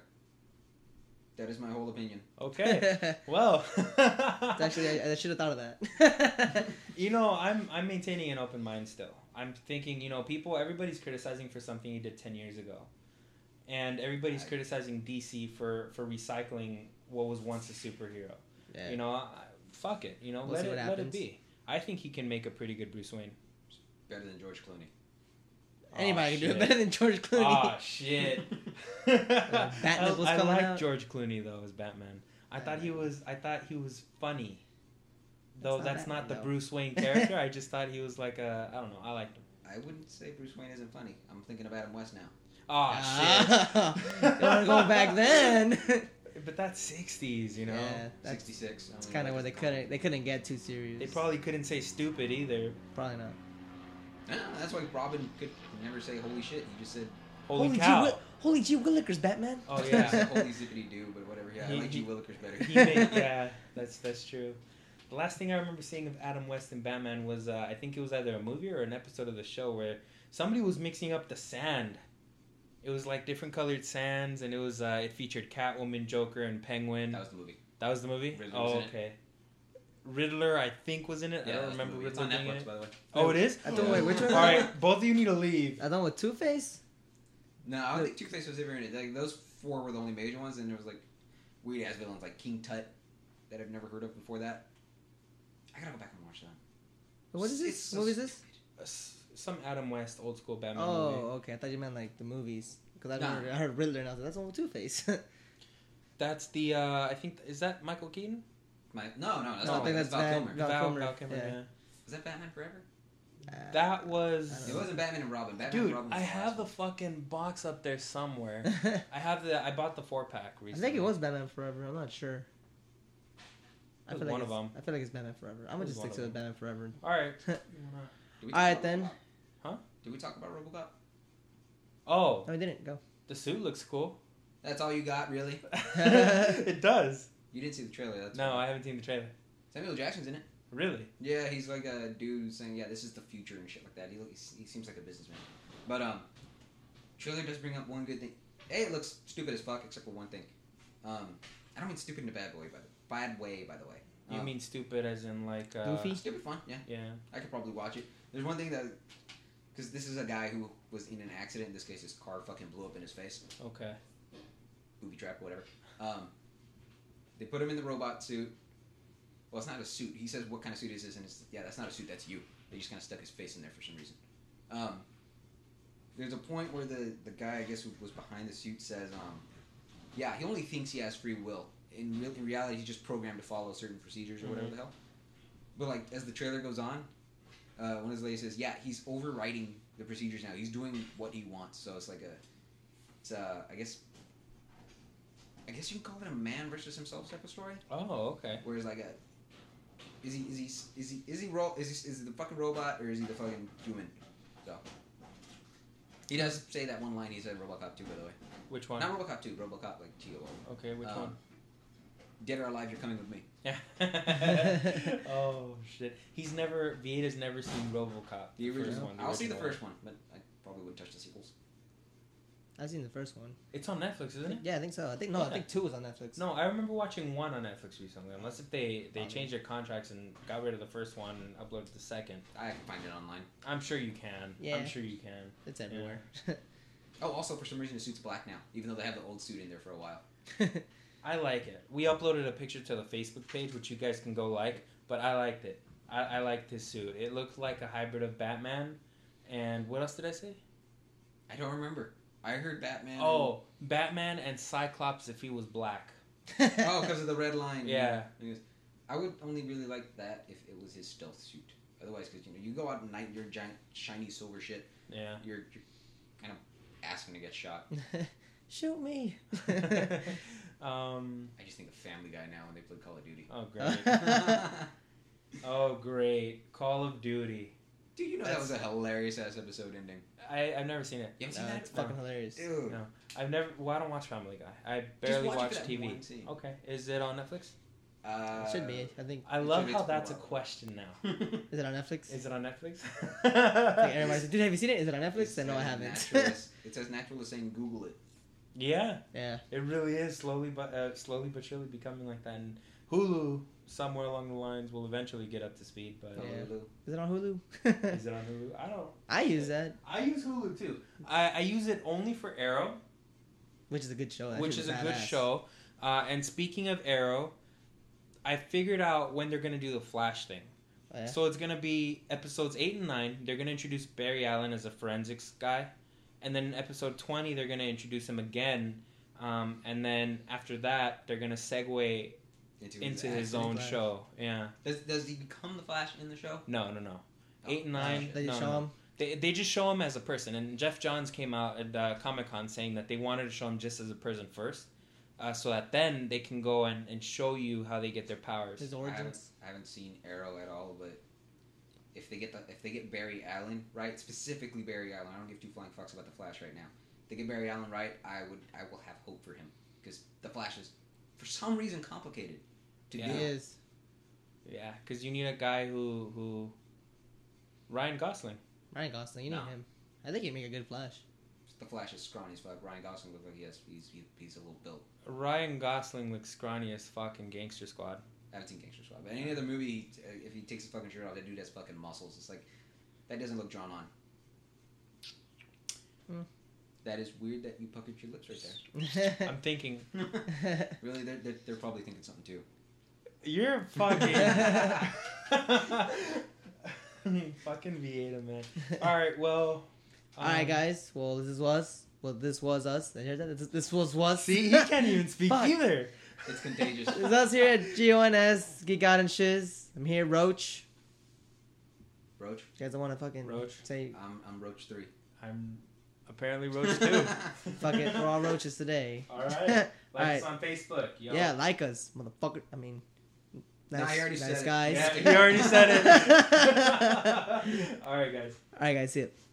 Speaker 2: That is my whole opinion.
Speaker 1: Okay. Well.
Speaker 3: It's actually, I, I should have thought of that.
Speaker 1: You know, I'm I'm maintaining an open mind still. I'm thinking, you know, people, everybody's criticizing for something he did ten years ago, and everybody's
Speaker 2: I-
Speaker 1: criticizing D C for for recycling what was once a superhero.
Speaker 3: Yeah.
Speaker 1: You know, I, fuck it. You know,
Speaker 3: We'll
Speaker 1: let
Speaker 3: see
Speaker 1: it
Speaker 3: what
Speaker 1: let it
Speaker 3: happens.
Speaker 1: be. I think he can make a pretty good Bruce Wayne.
Speaker 2: Better than George Clooney.
Speaker 3: Anybody
Speaker 1: Aw,
Speaker 3: can do it
Speaker 1: shit.
Speaker 3: better than George Clooney.
Speaker 1: Oh shit!
Speaker 3: Bat
Speaker 1: I,
Speaker 3: nipples
Speaker 1: I
Speaker 3: coming
Speaker 1: like
Speaker 3: out.
Speaker 1: George Clooney though as Batman. I thought he was. I thought he was funny. Though
Speaker 3: That's not
Speaker 1: that's not
Speaker 3: Batman,
Speaker 1: the
Speaker 3: though.
Speaker 1: Bruce Wayne character. I just thought he was like a. I don't know. I liked him.
Speaker 2: I wouldn't say Bruce Wayne isn't funny. I'm thinking of Adam West now.
Speaker 1: Oh
Speaker 3: Ah, you want to go back then?
Speaker 1: shit! But that's sixties, you know.
Speaker 3: Yeah, that's,
Speaker 2: sixty-six.
Speaker 3: that's kind of where they couldn't they couldn't get too serious.
Speaker 1: They probably couldn't say stupid either.
Speaker 3: probably not.
Speaker 2: No, that's why Robin could never say holy shit. He just said,
Speaker 1: Holy,
Speaker 3: Gee,
Speaker 1: cow!
Speaker 3: Wi- holy gee willikers, Batman.
Speaker 1: Oh
Speaker 2: he
Speaker 1: yeah.
Speaker 2: said holy zippity doo, but whatever. Yeah,
Speaker 1: He-
Speaker 2: I like G.
Speaker 1: he-
Speaker 2: Willikers better.
Speaker 1: he made, yeah, that's that's true. The last thing I remember seeing of Adam West and Batman was uh, I think it was either a movie or an episode of the show where somebody was mixing up the sand. It was like different colored sands, and it was uh, it featured Catwoman, Joker, and Penguin.
Speaker 2: That was the movie.
Speaker 1: That was the movie.
Speaker 2: Riddler was
Speaker 1: oh,
Speaker 2: in it.
Speaker 1: okay. Riddler, I think, was in it. I
Speaker 2: that
Speaker 1: don't
Speaker 2: was the
Speaker 1: remember
Speaker 2: movie. It's
Speaker 1: Riddler
Speaker 2: on
Speaker 1: being in
Speaker 2: Netflix,
Speaker 1: it.
Speaker 2: by the way.
Speaker 1: Oh, it is.
Speaker 3: I
Speaker 2: Yeah.
Speaker 3: don't wait. Which one?
Speaker 1: All right, both of you need to leave.
Speaker 3: I don't with Two Face.
Speaker 2: No, I don't think Two Face was ever in it. Like those four were the only major ones, and there was like weird ass villains like King Tut that I've never heard of before that. I gotta go back and watch that.
Speaker 3: What is
Speaker 2: It's
Speaker 3: this?
Speaker 2: so
Speaker 3: What is this?
Speaker 2: stupid.
Speaker 1: Uh, s- Some Adam West old school Batman
Speaker 3: Oh,
Speaker 1: movie.
Speaker 3: okay. I thought you meant like the movies. Because I,
Speaker 2: Nah.
Speaker 3: heard- I heard Riddler and I was like, that's the one with Two Face.
Speaker 1: That's the. Uh, I think is that Michael Keaton?
Speaker 2: My, no, no, that's
Speaker 3: No, I
Speaker 2: not
Speaker 3: think
Speaker 2: that's
Speaker 3: that's
Speaker 2: Val
Speaker 3: Van-
Speaker 2: Kilmer.
Speaker 3: Val
Speaker 1: Val,
Speaker 3: Kilmer,
Speaker 1: Val Kilmer,
Speaker 3: yeah.
Speaker 1: yeah.
Speaker 2: Was that Batman Forever?
Speaker 1: That was.
Speaker 3: I don't
Speaker 2: It
Speaker 3: know.
Speaker 2: wasn't Batman and Robin. Batman
Speaker 1: Dude,
Speaker 2: and Robin was
Speaker 1: I
Speaker 2: the
Speaker 1: have
Speaker 2: last
Speaker 1: the
Speaker 2: one.
Speaker 1: fucking box up there somewhere.
Speaker 3: I
Speaker 1: I have the. I bought the four pack recently.
Speaker 3: think it was Batman Forever. I'm not sure. I
Speaker 1: It was
Speaker 3: feel like
Speaker 1: one of
Speaker 3: it's-
Speaker 1: them.
Speaker 3: I feel like it's Batman Forever. I'm
Speaker 1: It
Speaker 3: gonna
Speaker 1: was
Speaker 3: just
Speaker 1: one
Speaker 3: stick
Speaker 1: of
Speaker 3: to
Speaker 1: them.
Speaker 3: Batman Forever.
Speaker 1: All right.
Speaker 2: Did we talk
Speaker 3: All right
Speaker 2: about
Speaker 3: then.
Speaker 2: RoboCop? Did we talk about RoboCop?
Speaker 1: Oh,
Speaker 3: No, we didn't go.
Speaker 1: the suit looks cool.
Speaker 2: That's all you got, really?
Speaker 1: It does.
Speaker 2: You didn't see the trailer. That's
Speaker 1: No,
Speaker 2: why.
Speaker 1: I haven't seen the trailer.
Speaker 2: Samuel Jackson's in it.
Speaker 1: Really?
Speaker 2: Yeah, he's like a dude saying, "Yeah, this is the future" and shit like that. He look, he seems like a businessman. But um, trailer does bring up one good thing. A, it looks stupid as fuck, except for one thing. Um, I don't mean stupid in a bad way, by the bad way, by the way.
Speaker 1: You
Speaker 2: Um,
Speaker 1: mean stupid as in like uh,
Speaker 3: Goofy?
Speaker 2: stupid fun? Yeah,
Speaker 1: Yeah.
Speaker 2: I could probably watch it. There's one thing that, because this is a guy who was in an accident. In this case, his car fucking blew up in his face.
Speaker 1: Okay.
Speaker 2: Booby trap, whatever. Um, they put him in the robot suit. Well, it's not a suit. He says what kind of suit is this, and it's yeah, that's not a suit. That's you. They just kind of stuck his face in there for some reason. Um, there's a point where the the guy, I guess, who was behind the suit says, um, yeah, he only thinks he has free will. In real, in reality, he's just programmed to follow certain procedures or whatever
Speaker 1: Mhm.
Speaker 2: the hell. But like as the trailer goes on, uh, one of his ladies says, yeah, he's overwriting the procedures now. He's doing what he wants. So it's like a, it's uh, I guess. I guess you can call it a man versus himself type of story.
Speaker 1: Oh, okay.
Speaker 2: Whereas like a, is he is he is he is he ro- is he is he the fucking robot or is he the fucking human? So he does say that one line he said RoboCop two, by the way.
Speaker 1: Which one?
Speaker 2: Not RoboCop two, RoboCop like T O O.
Speaker 1: Okay, which
Speaker 2: Um,
Speaker 1: one?
Speaker 2: Dead or alive, you're coming with me.
Speaker 1: Yeah. Oh shit. He's never. Vietta's never seen RoboCop.
Speaker 2: The
Speaker 1: first
Speaker 2: original.
Speaker 1: one.
Speaker 2: I'll see the
Speaker 1: original
Speaker 2: first one, but I probably wouldn't touch the sequels.
Speaker 3: I've seen the first one.
Speaker 1: It's on Netflix, isn't it?
Speaker 3: Yeah, I think so. I think no, I think two was on Netflix.
Speaker 1: No, I remember watching one on Netflix recently. Unless if they they
Speaker 3: Probably.
Speaker 1: changed their contracts and got rid of the first one and uploaded the second.
Speaker 2: I can find it online.
Speaker 1: I'm sure you can.
Speaker 3: Yeah.
Speaker 1: I'm sure you can.
Speaker 3: It's everywhere.
Speaker 2: Oh, also for some reason the suit's black now, even though they have the old suit in there for a while.
Speaker 1: I like it. We uploaded a picture to the Facebook page, which you guys can go like. But I liked it. I, I liked his suit. It looked like a hybrid of Batman. And what else did I say?
Speaker 2: I don't remember. I heard Batman.
Speaker 1: Oh, Batman and Cyclops if he was black.
Speaker 2: Oh, because of the red line.
Speaker 1: Yeah.
Speaker 2: Yes. I would only really like that if it was his stealth suit. Otherwise, because you know, you go out at night, you're giant, shiny silver shit.
Speaker 1: Yeah.
Speaker 2: You're, you're kind of asking to get shot.
Speaker 3: Shoot me.
Speaker 1: um.
Speaker 2: I just think of Family Guy now when they play Call of Duty.
Speaker 1: Oh great. Oh great. Call of Duty.
Speaker 2: Dude, you know that was a hilarious ass episode ending.
Speaker 1: I I've never seen it.
Speaker 2: You haven't
Speaker 3: No,
Speaker 2: seen
Speaker 3: it's
Speaker 2: that?
Speaker 3: fucking hilarious.
Speaker 2: Dude.
Speaker 1: No. I've never. Well, I don't watch Family Guy. I barely
Speaker 2: watch it
Speaker 1: watch
Speaker 2: for that
Speaker 1: T V.
Speaker 2: one scene.
Speaker 1: Okay. Is it on Netflix?
Speaker 2: Uh,
Speaker 3: It should be. I think.
Speaker 1: I
Speaker 2: It
Speaker 1: love
Speaker 2: should be.
Speaker 1: how
Speaker 2: It's been a
Speaker 1: that's a
Speaker 2: while.
Speaker 1: question now.
Speaker 3: Is it on Netflix?
Speaker 1: Is it on Netflix?
Speaker 3: Like everybody's like, dude, have you seen it? Is it on
Speaker 2: It
Speaker 3: Netflix? Then no, I
Speaker 2: says
Speaker 3: haven't.
Speaker 2: naturalist- it says naturalist saying Google it.
Speaker 1: Yeah,
Speaker 3: Yeah.
Speaker 1: it really is slowly but uh, slowly but surely becoming like that. And Hulu, somewhere along the lines, will eventually get up to speed. But
Speaker 3: Yeah.
Speaker 2: Hulu.
Speaker 3: Is it on Hulu?
Speaker 1: is it on Hulu? I don't.
Speaker 3: I use that,
Speaker 1: I use Hulu too. I, I use it only for Arrow,
Speaker 3: which is a good show. That
Speaker 1: which
Speaker 3: shit
Speaker 1: is a
Speaker 3: was
Speaker 1: good
Speaker 3: badass.
Speaker 1: show. Uh, and speaking of Arrow, I figured out when they're gonna do the Flash thing.
Speaker 3: Oh, yeah?
Speaker 1: So it's gonna be episodes eight and nine. They're gonna introduce Barry Allen as a forensics guy, and then in episode twenty they're gonna introduce him again. Um, and then after that they're gonna segue
Speaker 2: Into,
Speaker 1: into his
Speaker 2: accident.
Speaker 1: own
Speaker 3: Flash.
Speaker 1: show. Yeah.
Speaker 2: Does, does he become the Flash in the show?
Speaker 1: No, no, no.
Speaker 2: Oh,
Speaker 1: Eight and nine.
Speaker 3: They just
Speaker 1: no,
Speaker 3: show
Speaker 1: no.
Speaker 3: him.
Speaker 1: They they just show him as a person. And Jeff Johns came out at uh, Comic Con saying that they wanted to show him just as a person first, uh, so that then they can go and, and show you how they get their powers.
Speaker 3: His
Speaker 2: I haven't,
Speaker 3: origins.
Speaker 2: I haven't seen Arrow at all, but if they get the, if they get Barry Allen right, specifically Barry Allen, I don't give two flying fucks about the Flash right now. If they get Barry Allen right, I would I will have hope for him because the Flash is for some reason complicated to
Speaker 1: Yeah.
Speaker 2: do.
Speaker 3: He is.
Speaker 1: Yeah, because you need a guy who who. Ryan Gosling.
Speaker 3: Ryan Gosling. You need
Speaker 2: No.
Speaker 3: him. I think he'd make a good Flash.
Speaker 2: The Flash is scrawny as fuck. Ryan Gosling looks like he has he's he, he's a little built.
Speaker 1: Ryan Gosling looks scrawny as fucking Gangster Squad.
Speaker 2: I haven't seen Gangster Squad, but any other movie, uh, if he takes his fucking shirt off, that dude has fucking muscles. It's like that doesn't look drawn on.
Speaker 3: Hmm.
Speaker 2: That is weird that you puckered your lips right
Speaker 1: I'm thinking,
Speaker 2: there. Really, they're, they're they're probably thinking something too.
Speaker 1: you're fucking. Fucking Vieta, man. Alright, well.
Speaker 3: All right,
Speaker 1: um,
Speaker 3: guys. Well, this was well, this was us. Did you hear that? This, this was was.
Speaker 1: See, he can't even speak
Speaker 3: Fuck.
Speaker 1: either.
Speaker 2: It's contagious.
Speaker 3: It's us here at G O N S Geek Out and Shiz. I'm here, Roach.
Speaker 2: Roach.
Speaker 3: You guys don't want to fucking
Speaker 1: Roach.
Speaker 3: say
Speaker 2: I'm I'm Roach three.
Speaker 1: I'm apparently Roach too.
Speaker 3: fuck it. We're all roaches today.
Speaker 1: Alright. Like
Speaker 3: Alright.
Speaker 1: us on Facebook. Yo.
Speaker 3: Yeah, like us, motherfucker. I mean, nice,
Speaker 2: Nah, he already
Speaker 3: nice
Speaker 2: said it.
Speaker 3: guys.
Speaker 1: Yeah, he already said it. Alright, guys.
Speaker 3: All right, guys. See it.